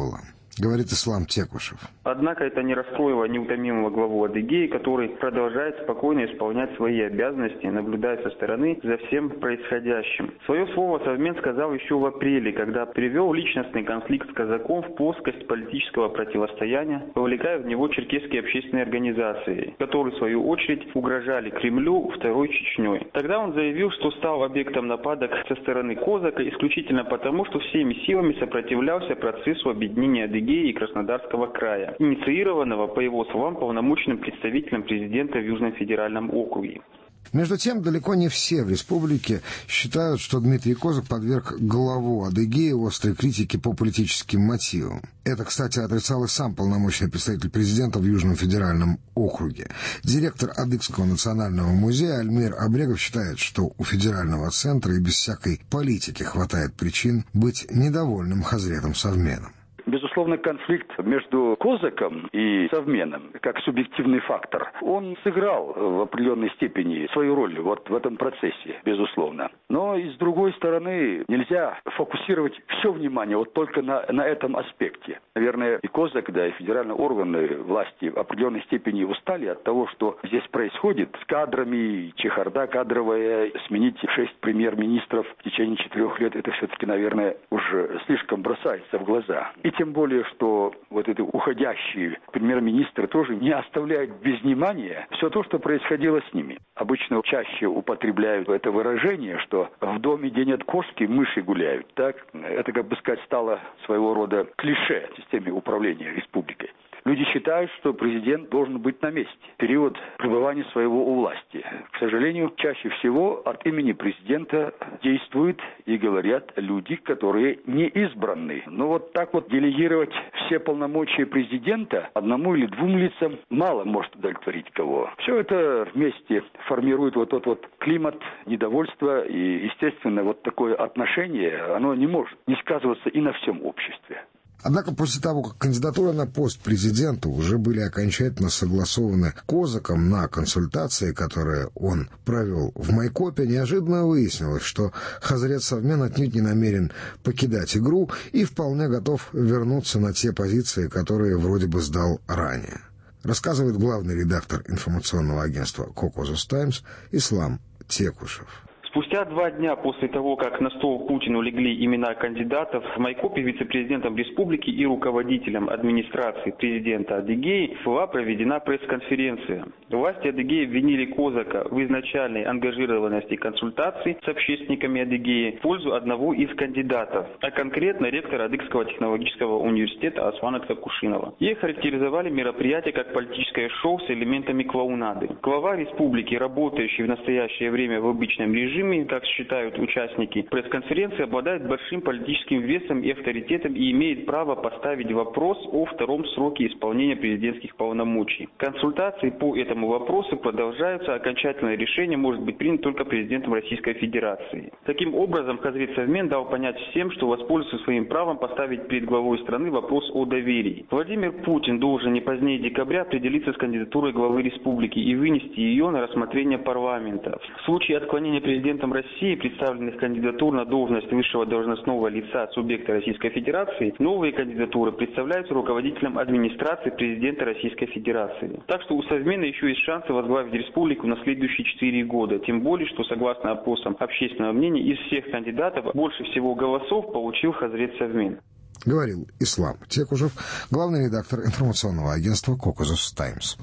Говорит Ислам Текушев. Однако это не расстроило неутомимого главу Адыгеи, который продолжает спокойно исполнять свои обязанности, наблюдая со стороны за всем происходящим. Свое слово Совмен сказал еще в апреле, когда привел личностный конфликт с казаком в плоскость политического противостояния, вовлекая в него черкесские общественные организации, которые в свою очередь угрожали Кремлю Второй Чечней. Тогда он заявил, что стал объектом нападок со стороны Козака исключительно потому, что всеми силами сопротивлялся процессу объединения Адыгеи и Краснодарского края, инициированного, по его словам, полномочным представителем президента в Южном федеральном округе. Между тем, далеко не все в республике считают, что Дмитрий Козак подверг главу Адыгеи острой критике по политическим мотивам. Это, кстати, отрицал и сам полномочный представитель президента в Южном федеральном округе. Директор Адыгского национального музея Альмир Абрегов считает, что у федерального центра и без всякой политики хватает причин быть недовольным Хазретом Совменом. Безусловно, конфликт между Козаком и Совменом, как субъективный фактор, он сыграл в определенной степени свою роль вот в этом процессе, безусловно. Но и с другой стороны, нельзя фокусировать все внимание вот только на, на этом аспекте. Наверное, и Козак, да, и федеральные органы власти в определенной степени устали от того, что здесь происходит с кадрами, чехарда кадровая, сменить шесть премьер-министров в течение четырех лет, это все-таки, наверное, уже слишком бросается в глаза. И тем более, что вот эти уходящие премьер-министры тоже не оставляют без внимания все то, что происходило с ними. Обычно чаще употребляют это выражение, что в доме, где нет кошки, мыши гуляют. Так, это, как бы сказать, стало своего рода клише в системе управления республикой. Люди считают, что президент должен быть на месте в период пребывания своего у власти. К сожалению, чаще всего от имени президента действуют и говорят люди, которые не избраны. Но вот так вот делегировать все полномочия президента одному или двум лицам мало может удовлетворить кого. Все это вместе формирует вот тот вот климат недовольства, и, естественно, вот такое отношение, оно не может не сказываться и на всем обществе. Однако после того, как кандидатуры на пост президента уже были окончательно согласованы Козаком на консультации, которые он провел в Майкопе, неожиданно выяснилось, что Хазрет Совмен отнюдь не намерен покидать игру и вполне готов вернуться на те позиции, которые вроде бы сдал ранее. Рассказывает главный редактор информационного агентства «Caucasus Times» Ислам Текушев. Спустя два дня после того, как на стол Путину легли имена кандидатов, в Майкопе вице-президентом республики и руководителем администрации президента Адыгеи была проведена пресс-конференция. Власти Адыгеи обвинили Козака в изначальной ангажированности консультаций с общественниками Адыгеи в пользу одного из кандидатов, а конкретно ректора Адыгского технологического университета Аслана Кушинова. И характеризовали мероприятие как политическое шоу с элементами клоунады. Глава республики, работающий в настоящее время в обычном режиме, как считают участники пресс-конференции, обладает большим политическим весом и авторитетом и имеет право поставить вопрос о втором сроке исполнения президентских полномочий. Консультации по этому вопросу продолжаются, окончательное решение может быть принято только президентом Российской Федерации. Таким образом, Хазрет Совмен дал понять всем, что воспользуется своим правом поставить перед главой страны вопрос о доверии. Владимир Путин должен не позднее декабря определиться с кандидатурой главы республики и вынести ее на рассмотрение парламента. В случае отклонения президента Президентом России представленных кандидатур на должность высшего должностного лица субъекта Российской Федерации, новые кандидатуры представляются руководителем администрации президента Российской Федерации. Так что у Совмена еще есть шансы возглавить республику на следующие четыре года. Тем более, что согласно опросам общественного мнения, из всех кандидатов больше всего голосов получил Хазрет Совмен. Говорил Ислам Текушев, главный редактор информационного агентства «Caucasus Times».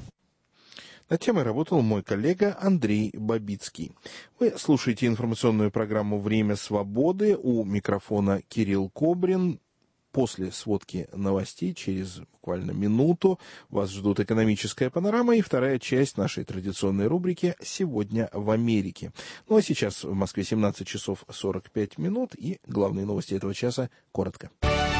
Над темой работал мой коллега Андрей Бабицкий. Вы слушаете информационную программу «Время свободы». У микрофона Кирилл Кобрин. После сводки новостей, через буквально минуту, вас ждут экономическая панорама и вторая часть нашей традиционной рубрики «Сегодня в Америке». Ну а сейчас в Москве семнадцать часов сорок пять минут, и главные новости этого часа коротко.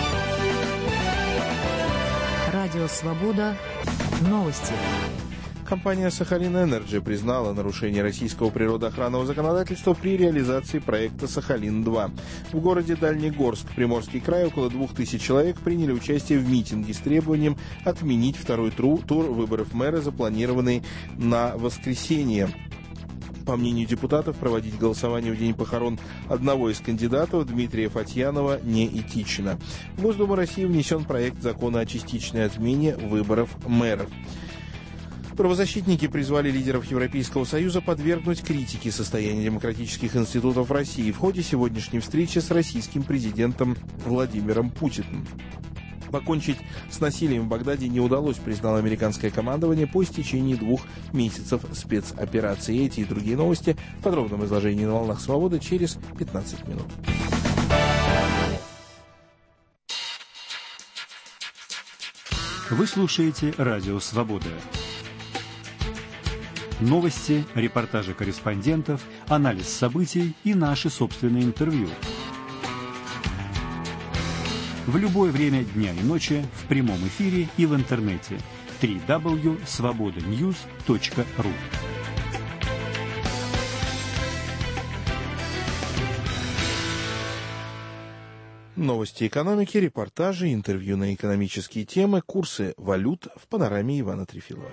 Радио «Свобода». Новости. Компания «Сахалин Энерджи» признала нарушение российского природоохранного законодательства при реализации проекта «Сахалин-два». В городе Дальнегорск, Приморский край, около двух тысяч человек приняли участие в митинге с требованием отменить второй тур выборов мэра, запланированный на воскресенье. По мнению депутатов, проводить голосование в день похорон одного из кандидатов, Дмитрия Фатьянова, неэтично. В Госдуму России внесен проект закона о частичной отмене выборов мэров. Правозащитники призвали лидеров Европейского Союза подвергнуть критике состояния демократических институтов России в ходе сегодняшней встречи с российским президентом Владимиром Путиным. Покончить с насилием в Багдаде не удалось, признало американское командование по истечении двух месяцев спецоперации. Эти и другие новости в подробном изложении на «Волнах Свободы» через пятнадцать минут. Вы слушаете «Радио Свобода». Новости, репортажи корреспондентов, анализ событий и наши собственные интервью. В любое время дня и ночи, в прямом эфире и в интернете. дабл-ю дабл-ю дабл-ю точка свобода ньюс точка ру. Новости экономики, репортажи, интервью на экономические темы, курсы валют в панораме Ивана Трефилова.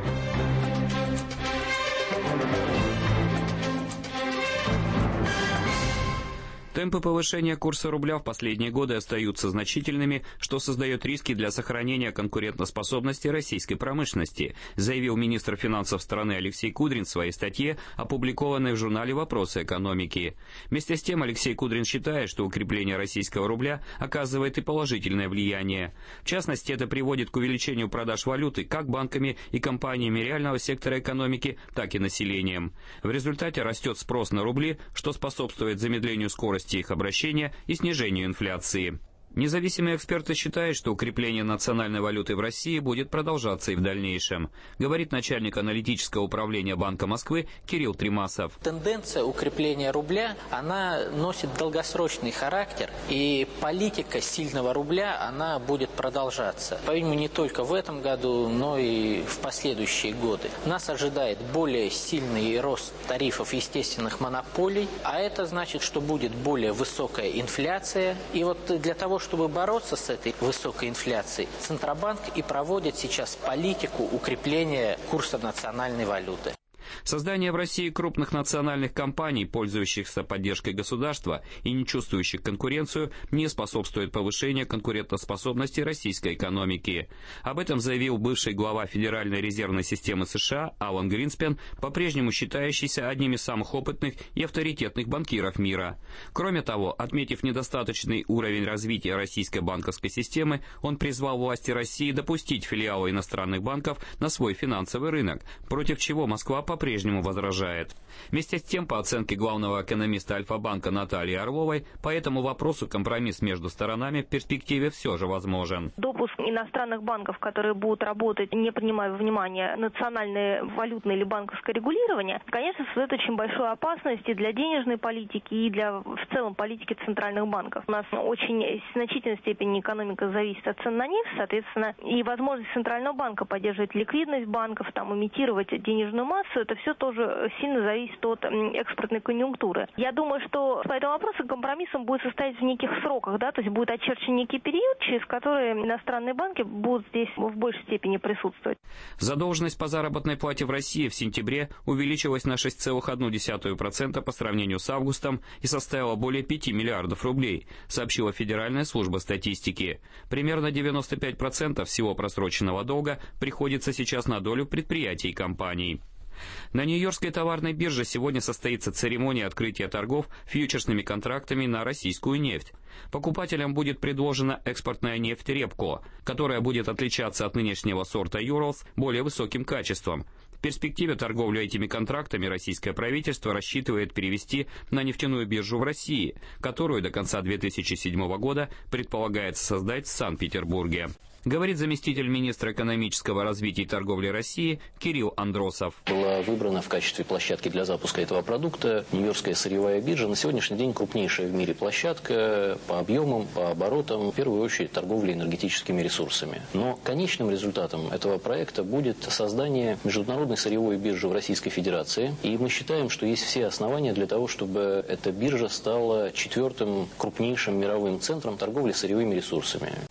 Темпы повышения курса рубля в последние годы остаются значительными, что создает риски для сохранения конкурентоспособности российской промышленности, заявил министр финансов страны Алексей Кудрин в своей статье, опубликованной в журнале «Вопросы экономики». Вместе с тем Алексей Кудрин считает, что укрепление российского рубля оказывает и положительное влияние. В частности, это приводит к увеличению продаж валюты как банками и компаниями реального сектора экономики, так и населением. В результате растет спрос на рубли, что способствует замедлению скорости их обращения и снижению инфляции. Независимые эксперты считают, что укрепление национальной валюты в России будет продолжаться и в дальнейшем, говорит начальник аналитического управления Банка Москвы Кирилл Тремасов. Тенденция укрепления рубля, она носит долгосрочный характер, и политика сильного рубля, она будет продолжаться. По-видимому, не только в этом году, но и в последующие годы. Нас ожидает более сильный рост тарифов естественных монополий, а это значит, что будет более высокая инфляция. И вот для того, чтобы бороться с этой высокой инфляцией, Центробанк и проводит сейчас политику укрепления курса национальной валюты. Создание в России крупных национальных компаний, пользующихся поддержкой государства и не чувствующих конкуренцию, не способствует повышению конкурентоспособности российской экономики. Об этом заявил бывший глава Федеральной резервной системы США Алан Гринспен, по-прежнему считающийся одним из самых опытных и авторитетных банкиров мира. Кроме того, отметив недостаточный уровень развития российской банковской системы, он призвал власти России допустить филиалы иностранных банков на свой финансовый рынок, против чего Москва по по-прежнему возражает. Вместе с тем, по оценке главного экономиста Альфа-банка Натальи Орловой, по этому вопросу компромисс между сторонами в перспективе все же возможен. Допуск иностранных банков, которые будут работать, не принимая во внимание национальное валютное или банковское регулирование, конечно, создает очень большую опасность и для денежной политики, и для в целом политики центральных банков. У нас очень в значительной степени экономика зависит от цен на нефть, соответственно, и возможность Центрального банка поддерживать ликвидность банков, там, имитировать денежную массу, это все тоже сильно зависит от экспортной конъюнктуры. Я думаю, что по этому вопросу компромиссом будет состоять в неких сроках, да, то есть будет очерчен некий период, через который иностранные банки будут здесь в большей степени присутствовать. Задолженность по заработной плате в России в сентябре увеличилась на шесть целых одну десятую процента по сравнению с августом и составила более пяти миллиардов рублей, сообщила Федеральная служба статистики. Примерно девяносто пять процентов всего просроченного долга приходится сейчас на долю предприятий и компаний. На Нью-Йоркской товарной бирже сегодня состоится церемония открытия торгов фьючерсными контрактами на российскую нефть. Покупателям будет предложена экспортная нефть Репко, которая будет отличаться от нынешнего сорта Urals более высоким качеством. В перспективе торговлю этими контрактами российское правительство рассчитывает перевести на нефтяную биржу в России, которую до конца две тысячи седьмого года предполагается создать в Санкт-Петербурге. Говорит заместитель министра экономического развития и торговли России Кирилл Андросов. Была выбрана в качестве площадки для запуска этого продукта Нью-Йоркская сырьевая биржа. На сегодняшний день крупнейшая в мире площадка по объемам, по оборотам, в первую очередь торговли энергетическими ресурсами. Но конечным результатом этого проекта будет создание международной сырьевой биржи в Российской Федерации. И мы считаем, что есть все основания для того, чтобы эта биржа стала четвертым крупнейшим мировым центром торговли сырьевыми ресурсами. В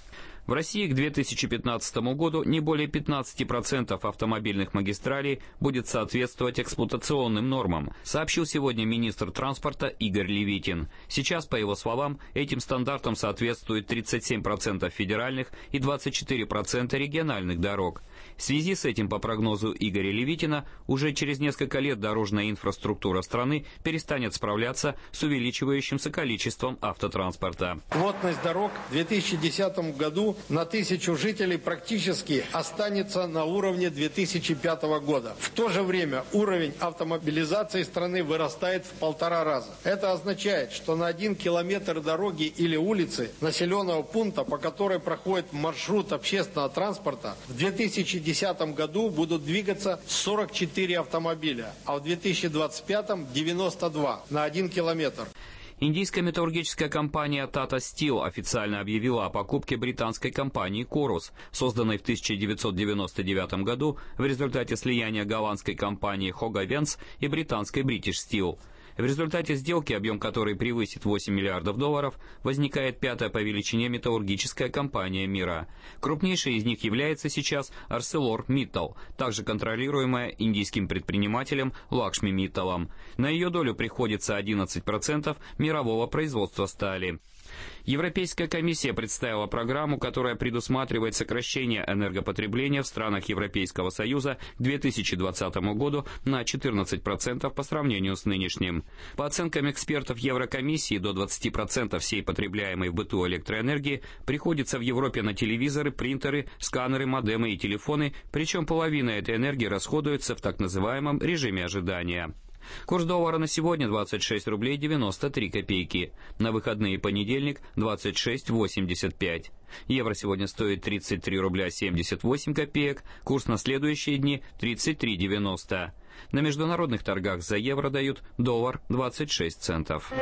В России к две тысячи пятнадцатому году не более пятнадцати процентов автомобильных магистралей будет соответствовать эксплуатационным нормам, сообщил сегодня министр транспорта Игорь Левитин. Сейчас, по его словам, этим стандартам соответствует тридцать семь процентов федеральных и двадцать четыре процента региональных дорог. В связи с этим, по прогнозу Игоря Левитина, уже через несколько лет дорожная инфраструктура страны перестанет справляться с увеличивающимся количеством автотранспорта. Плотность дорог в две тысячи десятом году на тысячу жителей практически останется на уровне две тысячи пятого года. В то же время уровень автомобилизации страны вырастает в полтора раза. Это означает, что на один километр дороги или улицы населенного пункта, по которой проходит маршрут общественного транспорта, в две тысячи десятом году будут двигаться сорок четыре автомобиля, а в две тысячи двадцать пятом девяносто два на один километр. Индийская металлургическая компания Tata Steel официально объявила о покупке британской компании Corus, созданной в тысяча девятьсот девяносто девятом году в результате слияния голландской компании Hoga Vents и британской British Steel. В результате сделки, объем которой превысит восемь миллиардов долларов, возникает пятая по величине металлургическая компания мира. Крупнейшей из них является сейчас ArcelorMittal, также контролируемая индийским предпринимателем Lakshmi Mittal. На ее долю приходится одиннадцать процентов мирового производства стали. Европейская комиссия представила программу, которая предусматривает сокращение энергопотребления в странах Европейского Союза к две тысячи двадцатому году на четырнадцать процентов по сравнению с нынешним. По оценкам экспертов Еврокомиссии, до двадцати процентов всей потребляемой в быту электроэнергии приходится в Европе на телевизоры, принтеры, сканеры, модемы и телефоны, причем половина этой энергии расходуется в так называемом режиме ожидания. Курс доллара на сегодня двадцать шесть рублей девяносто три копейки. На выходные понедельник двадцать шесть восемьдесят пять. Евро сегодня стоит тридцать три рубля семьдесят восемь копеек. Курс на следующие дни тридцать три девяносто. На международных торгах за евро дают доллар двадцать шесть центов.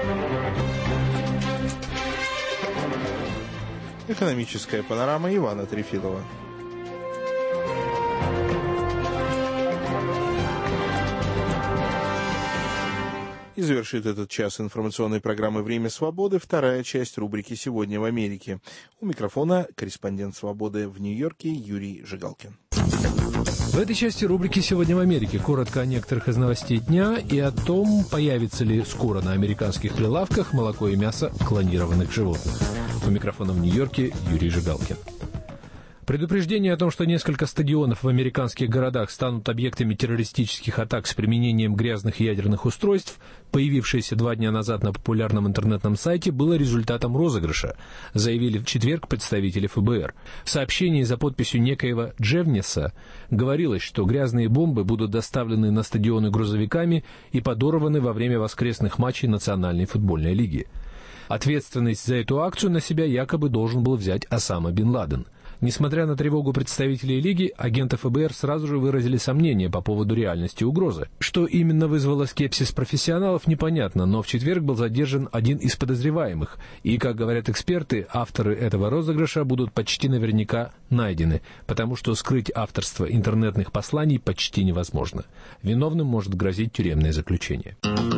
Экономическая панорама Ивана Трефилова. И завершит этот час информационной программы «Время свободы» вторая часть рубрики «Сегодня в Америке». У микрофона корреспондент «Свободы» в Нью-Йорке Юрий Жигалкин. В этой части рубрики «Сегодня в Америке» коротко о некоторых из новостей дня и о том, появится ли скоро на американских прилавках молоко и мясо клонированных животных. У микрофона в Нью-Йорке Юрий Жигалкин. Предупреждение о том, что несколько стадионов в американских городах станут объектами террористических атак с применением грязных ядерных устройств, появившееся два дня назад на популярном интернетном сайте, было результатом розыгрыша, заявили в четверг представители эф бэ эр. В сообщении за подписью некоего Джевнеса говорилось, что грязные бомбы будут доставлены на стадионы грузовиками и подорваны во время воскресных матчей Национальной футбольной лиги. Ответственность за эту акцию на себя якобы должен был взять Осама бен Ладен. Несмотря на тревогу представителей Лиги, агенты эф бэ эр сразу же выразили сомнения по поводу реальности угрозы. Что именно вызвало скепсис профессионалов, непонятно, но в четверг был задержан один из подозреваемых. И, как говорят эксперты, авторы этого розыгрыша будут почти наверняка найдены, потому что скрыть авторство интернетных посланий почти невозможно. Виновным может грозить тюремное заключение.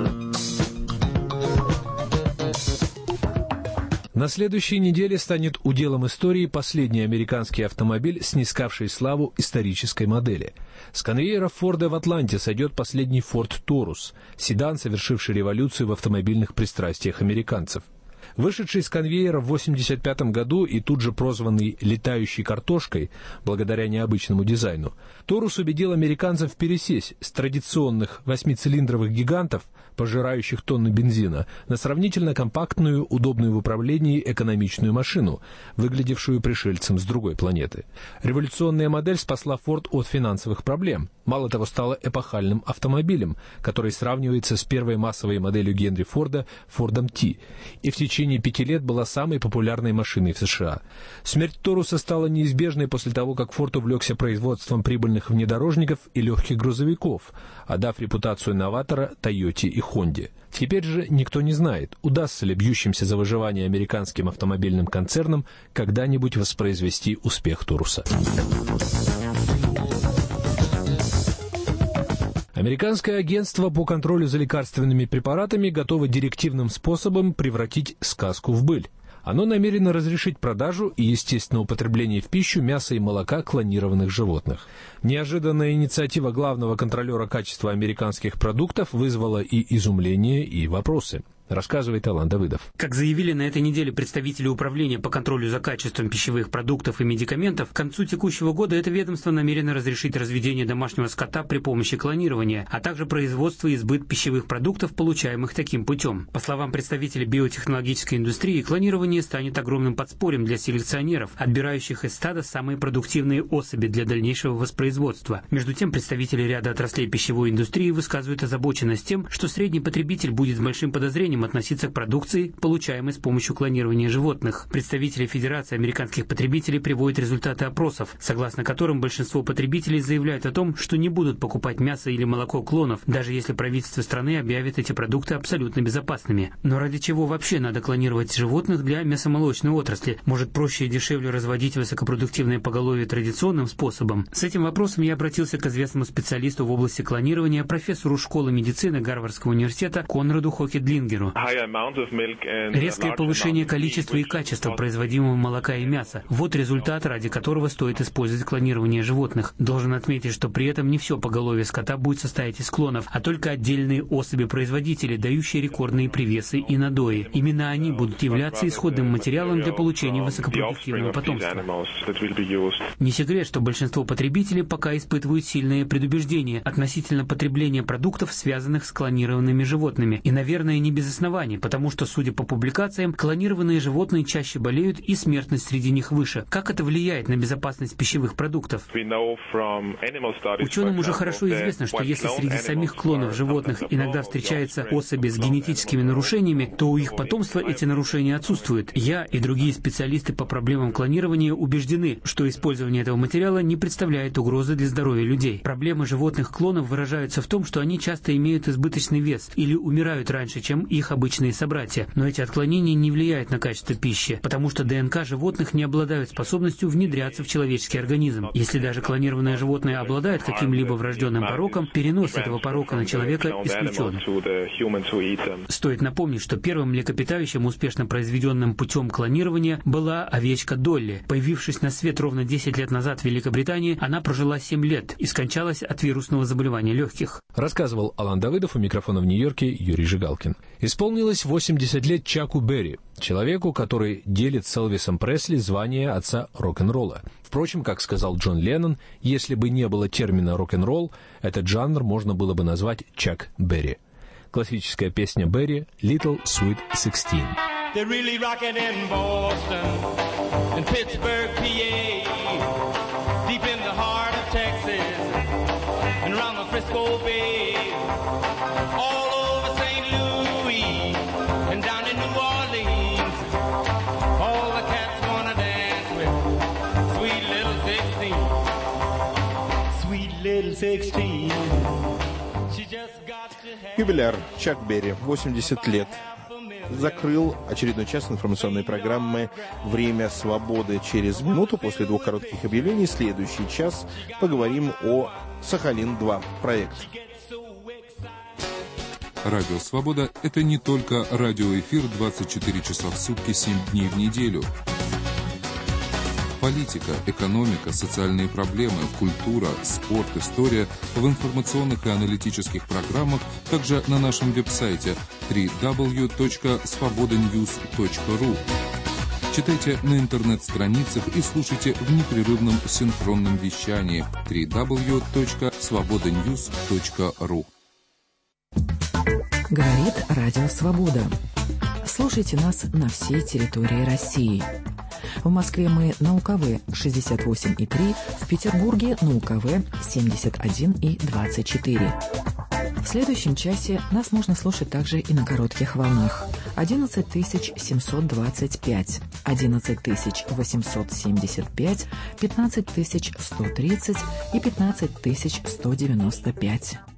На следующей неделе станет уделом истории последний американский автомобиль, снискавший славу исторической модели. С конвейера Форда в Атланте сойдет последний Форд Торус, седан, совершивший революцию в автомобильных пристрастиях американцев. Вышедший с конвейера в восемьдесят пятом году и тут же прозванный «летающей картошкой» благодаря необычному дизайну, Торус убедил американцев пересесть с традиционных восьмицилиндровых гигантов, пожирающих тонны бензина, на сравнительно компактную, удобную в управлении экономичную машину, выглядевшую пришельцем с другой планеты. Революционная модель спасла Форд от финансовых проблем. Мало того, стала эпохальным автомобилем, который сравнивается с первой массовой моделью Генри Форда, Фордом Ти, и в течение пяти лет была самой популярной машиной в США. Смерть Торуса стала неизбежной после того, как Форд увлекся производством прибыльных внедорожников и легких грузовиков, отдав репутацию новатора Тойоте и Хонде. Теперь же никто не знает, удастся ли бьющимся за выживание американским автомобильным концернам когда-нибудь воспроизвести успех Торуса. Американское агентство по контролю за лекарственными препаратами готово директивным способом превратить сказку в быль. Оно намерено разрешить продажу и естественное употребление в пищу мяса и молока клонированных животных. Неожиданная инициатива главного контролера качества американских продуктов вызвала и изумление, и вопросы. Рассказывает Алан Давыдов. Как заявили на этой неделе представители Управления по контролю за качеством пищевых продуктов и медикаментов, к концу текущего года это ведомство намерено разрешить разведение домашнего скота при помощи клонирования, а также производство и сбыт пищевых продуктов, получаемых таким путем. По словам представителей биотехнологической индустрии, клонирование станет огромным подспорьем для селекционеров, отбирающих из стада самые продуктивные особи для дальнейшего воспроизводства. Между тем, представители ряда отраслей пищевой индустрии высказывают озабоченность тем, что средний потребитель будет с большим подозрением относиться к продукции, получаемой с помощью клонирования животных. Представители Федерации американских потребителей приводят результаты опросов, согласно которым большинство потребителей заявляют о том, что не будут покупать мясо или молоко клонов, даже если правительство страны объявит эти продукты абсолютно безопасными. Но ради чего вообще надо клонировать животных для мясомолочной отрасли? Может, проще и дешевле разводить высокопродуктивное поголовье традиционным способом? С этим вопросом я обратился к известному специалисту в области клонирования, профессору школы медицины Гарвардского университета Конраду Хокетлингеру. Резкое повышение количества и качества производимого молока и мяса – вот результат, ради которого стоит использовать клонирование животных. Должен отметить, что при этом не все поголовье скота будет состоять из клонов, а только отдельные особи производителей, дающие рекордные привесы и надои. Именно они будут являться исходным материалом для получения высокопродуктивного потомства. Не секрет, что большинство потребителей пока испытывают сильное предубеждение относительно потребления продуктов, связанных с клонированными животными. И, наверное, не без оснований. Потому что, судя по публикациям, клонированные животные чаще болеют и смертность среди них выше. Как это влияет на безопасность пищевых продуктов? Ученым уже хорошо известно, что если среди самих клонов животных иногда встречаются особи с генетическими нарушениями, то у их потомства эти нарушения отсутствуют. Я и другие специалисты по проблемам клонирования убеждены, что использование этого материала не представляет угрозы для здоровья людей. Проблемы животных-клонов выражаются в том, что они часто имеют избыточный вес или умирают раньше, чем их обычные собратья. Но эти отклонения не влияют на качество пищи, потому что ДНК животных не обладают способностью внедряться в человеческий организм. Если даже клонированное животное обладает каким-либо врожденным пороком, перенос этого порока на человека исключен. Стоит напомнить, что первым млекопитающим, успешно произведенным путем клонирования, была овечка Долли. Появившись на свет ровно десять лет назад в Великобритании, она прожила семь лет и скончалась от вирусного заболевания легких. Рассказывал Алан Давыдов, у микрофона в Нью-Йорке Юрий Жигалкин. Исполнилось восемьдесят лет Чаку Берри, человеку, который делит с Элвисом Пресли звание отца рок-н-ролла. Впрочем, как сказал Джон Леннон, если бы не было термина рок-н-ролл, этот жанр можно было бы назвать Чак Берри. Классическая песня Берри «Little Sweet Sixteen». They're really rocking in Boston, in Pittsburgh, P A, deep in the heart of Texas, and around the Frisco Bay, all over Saint Louis, and down in New Orleans, all the cats wanna dance with sweet little sixteen, sweet little sixteen. She just got to have... Юбиляр Чак Берри, восемьдесят лет. Закрыл очередной час информационной программы «Время свободы». Через минуту, после двух коротких объявлений, следующий час поговорим о «Сахалин-два» проект. Радио «Свобода» — это не только радиоэфир двадцать четыре часа в сутки, семь дней в неделю. Политика, экономика, социальные проблемы, культура, спорт, история в информационных и аналитических программах, также на нашем веб-сайте дабл ю дабл ю дабл ю точка свобода ньюс точка ру. Читайте на интернет-страницах и слушайте в непрерывном синхронном вещании дабл ю дабл ю дабл ю точка свобода ньюс точка ру. Говорит Радио Свобода. Слушайте нас на всей территории России. В Москве мы на УКВ шестьдесят восемь и три, в Петербурге на УКВ семьдесят один и двадцать четыре. В следующем часе нас можно слушать также и на коротких волнах. одиннадцать тысяч семьсот двадцать пять, одиннадцать тысяч восемьсот семьдесят пять, пятнадцать тысяч сто тридцать и пятнадцать тысяч сто девяносто пять.